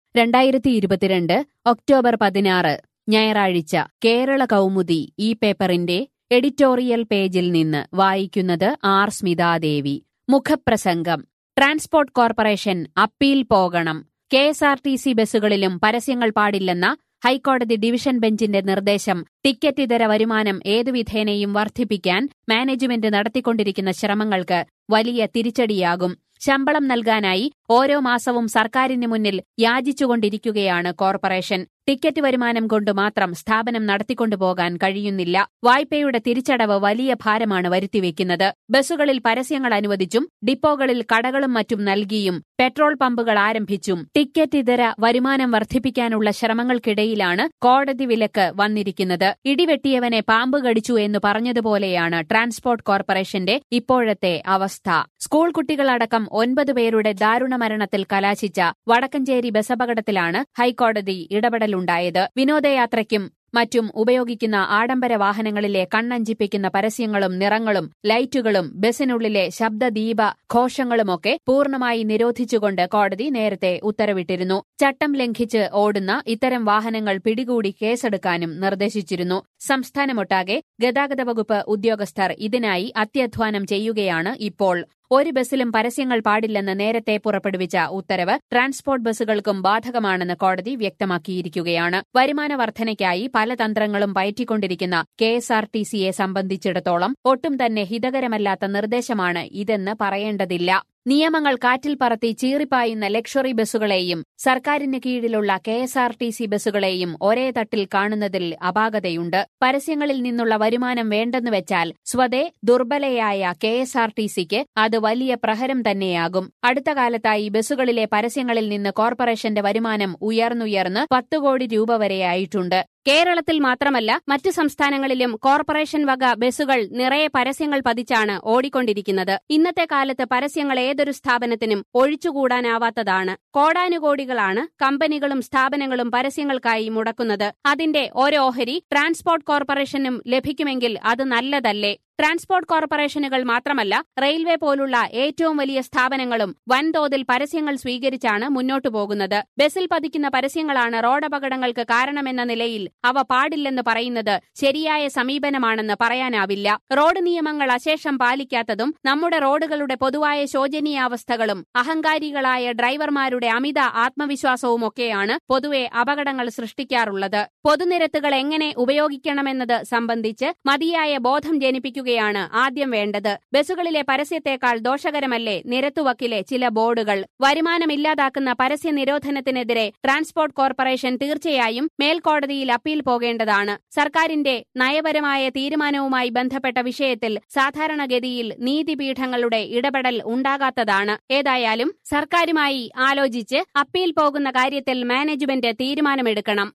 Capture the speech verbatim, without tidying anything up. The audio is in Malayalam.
രണ്ടായിരത്തി ഇരുപത്തിരണ്ട് ഒക്ടോബർ പതിനാറ് ഞായറാഴ്ച കേരള കൗമുദി ഈ പേപ്പറിന്റെ എഡിറ്റോറിയൽ പേജിൽ നിന്ന് വായിക്കുന്നത് ആർ സ്മിതാദേവി. മുഖപ്രസംഗം. ട്രാൻസ്പോർട്ട് കോർപ്പറേഷൻ അപ്പീൽ പോകണം. K S R T C ബസ്സുകളിലും പരസ്യങ്ങൾ പാടില്ലെന്ന ഹൈക്കോടതി ഡിവിഷൻ ബെഞ്ചിന്റെ നിർദ്ദേശം ടിക്കറ്റ് ഇതര വരുമാനം ഏതുവിധേനയും വർദ്ധിപ്പിക്കാൻ മാനേജ്മെന്റ് നടത്തിക്കൊണ്ടിരിക്കുന്ന ശ്രമങ്ങൾക്ക് വലിയ തിരിച്ചടിയാകും. ശമ്പളം നൽകാനായി ഓരോ മാസവും സർക്കാരിന് മുന്നിൽ യാചിച്ചുകൊണ്ടിരിക്കുകയാണ് കോർപ്പറേഷൻ. ടിക്കറ്റ് വരുമാനം കൊണ്ട് മാത്രം സ്ഥാപനം നടത്തിക്കൊണ്ടുപോകാൻ കഴിയുന്നില്ല. വായ്പയുടെ തിരിച്ചടവ് വലിയ ഭാരമാണ് വരുത്തിവെക്കുന്നത്. ബസ്സുകളിൽ പരസ്യങ്ങൾ അനുവദിച്ചും ഡിപ്പോകളിൽ കടകളും മറ്റും നൽകിയും പെട്രോൾ പമ്പുകൾ ആരംഭിച്ചും ടിക്കറ്റ് ഇതര വരുമാനം വർദ്ധിപ്പിക്കാനുള്ള ശ്രമങ്ങൾക്കിടയിലാണ് കോടതി വിലക്ക് വന്നിരിക്കുന്നത്. ഇടിവെട്ടിയവനെ പാമ്പ് കടിച്ചു എന്ന് പറഞ്ഞതുപോലെയാണ് ട്രാൻസ്പോർട്ട് കോർപ്പറേഷന്റെ ഇപ്പോഴത്തെ അവസ്ഥ. സ്കൂൾ കുട്ടികളടക്കം ഒൻപത് പേരുടെ ദാരുണമരണത്തിൽ കലാശിച്ച വടക്കഞ്ചേരി ബസ്സപകടത്തിലാണ് ഹൈക്കോടതി ഇടപെടലുണ്ടായത്. വിനോദയാത്രയ്ക്കും മറ്റും ഉപയോഗിക്കുന്ന ആഡംബര വാഹനങ്ങളിലെ കണ്ണഞ്ചിപ്പിക്കുന്ന പരസ്യങ്ങളും നിറങ്ങളും ലൈറ്റുകളും ബസിനുള്ളിലെ ശബ്ദദീപ ഘോഷങ്ങളുമൊക്കെ പൂർണ്ണമായി നിരോധിച്ചുകൊണ്ട് കോടതി നേരത്തെ ഉത്തരവിട്ടിരുന്നു. ചട്ടം ലംഘിച്ച് ഓടുന്ന ഇത്തരം വാഹനങ്ങൾ പിടികൂടി കേസെടുക്കാനും നിർദ്ദേശിച്ചിരുന്നു. സംസ്ഥാനമൊട്ടാകെ ഗതാഗത വകുപ്പ് ഉദ്യോഗസ്ഥർ ഇതിനായി അത്യധ്വാനം ചെയ്യുകയാണ് ഇപ്പോൾ. ഒരു ബസ്സിലും പരസ്യങ്ങൾ പാടില്ലെന്ന് നേരത്തെ പുറപ്പെടുവിച്ച ഉത്തരവ് ട്രാൻസ്പോർട്ട് ബസ്സുകൾക്കും ബാധകമാണെന്ന് കോടതി വ്യക്തമാക്കിയിരിക്കുകയാണ്. വരുമാന വർധനയ്ക്കായി പല തന്ത്രങ്ങളും പയറ്റിക്കൊണ്ടിരിക്കുന്ന കെ എസ് ആർ ടി സിയെ സംബന്ധിച്ചിടത്തോളം ഒട്ടും തന്നെ ഹിതകരമല്ലാത്ത നിർദ്ദേശമാണ് ഇതെന്ന് പറയേണ്ടതില്ല. നിയമങ്ങൾ കാറ്റിൽ പറത്തി ചീറിപ്പായുന്ന ലക്ഷറി ബസ്സുകളെയും സർക്കാരിന് കീഴിലുള്ള K S R T C ബസ്സുകളെയും ഒരേ തട്ടിൽ കാണുന്നതിൽ അപാകതയുണ്ട്. പരസ്യങ്ങളിൽ നിന്നുള്ള വരുമാനം വേണ്ടെന്ന് വെച്ചാൽ സ്വതേ ദുർബലയായ കെ എസ് ആർ ടി സിക്ക് അത് വലിയ പ്രഹരം തന്നെയാകും. അടുത്ത കാലത്തായി ബസ്സുകളിലെ പരസ്യങ്ങളിൽ നിന്ന് കോർപ്പറേഷന്റെ വരുമാനം ഉയർന്നുയർന്ന് പത്ത് കോടി രൂപ വരെയായിട്ടുണ്ട്. കേരളത്തിൽ മാത്രമല്ല മറ്റ് സംസ്ഥാനങ്ങളിലും കോർപ്പറേഷൻ വക ബസ്സുകൾ നിറയെ പരസ്യങ്ങൾ പതിച്ചാണ് ഓടിക്കൊണ്ടിരിക്കുന്നത്. ഇന്നത്തെ കാലത്ത് പരസ്യങ്ങൾ ഏതൊരു സ്ഥാപനത്തിനും ഒഴിച്ചുകൂടാനാവാത്തതാണ്. കോടാനുകോടികളാണ് കമ്പനികളും സ്ഥാപനങ്ങളും പരസ്യങ്ങൾക്കായി മുടക്കുന്നത്. അതിന്റെ ഒരോഹരി ട്രാൻസ്പോർട്ട് കോർപ്പറേഷനും ലഭിക്കുമെങ്കിൽ അത് നല്ലതല്ലേ? ട്രാൻസ്പോർട്ട് കോർപ്പറേഷനുകൾ മാത്രമല്ല റെയിൽവേ പോലുള്ള ഏറ്റവും വലിയ സ്ഥാപനങ്ങളും വൻതോതിൽ പരസ്യങ്ങൾ സ്വീകരിച്ചാണ് മുന്നോട്ടു പോകുന്നത്. ബസിൽ പതിക്കുന്ന പരസ്യങ്ങളാണ് റോഡപകടങ്ങൾക്ക് കാരണമെന്ന നിലയിൽ അവ പാടില്ലെന്ന് പറയുന്നത് ശരിയായ സമീപനമാണെന്ന് പറയാനാവില്ല. റോഡ് നിയമങ്ങൾ അശേഷം പാലിക്കാത്തതും നമ്മുടെ റോഡുകളുടെ പൊതുവായ ശോചനീയാവസ്ഥകളും അഹങ്കാരികളായ ഡ്രൈവർമാരുടെ അമിത ആത്മവിശ്വാസവുമൊക്കെയാണ് പൊതുവെ അപകടങ്ങൾ സൃഷ്ടിക്കാറുള്ളത്. പൊതുനിരത്തുകൾ എങ്ങനെ ഉപയോഗിക്കണമെന്നത് സംബന്ധിച്ച് മതിയായ ബോധം ജനിപ്പിക്കുക ാണ് ആദ്യം വേണ്ടത്. ബസ്സുകളിലെ പരസ്യത്തേക്കാൾ ദോഷകരമല്ലേ നിരത്തുവക്കിലെ ചില ബോർഡുകൾ? വരുമാനമില്ലാതാക്കുന്ന പരസ്യ നിരോധനത്തിനെതിരെ ട്രാൻസ്പോർട്ട് കോർപ്പറേഷൻ തീർച്ചയായും മേൽക്കോടതിയിൽ അപ്പീൽ പോകേണ്ടതാണ്. സർക്കാരിന്റെ നയപരമായ തീരുമാനവുമായി ബന്ധപ്പെട്ട വിഷയത്തിൽ സാധാരണഗതിയിൽ നീതിപീഠങ്ങളുടെ ഇടപെടൽ ഉണ്ടാകാത്തതാണ്. ഏതായാലും സർക്കാരുമായി ആലോചിച്ച് അപ്പീൽ പോകുന്ന കാര്യത്തിൽ മാനേജ്മെന്റ് തീരുമാനമെടുക്കണം.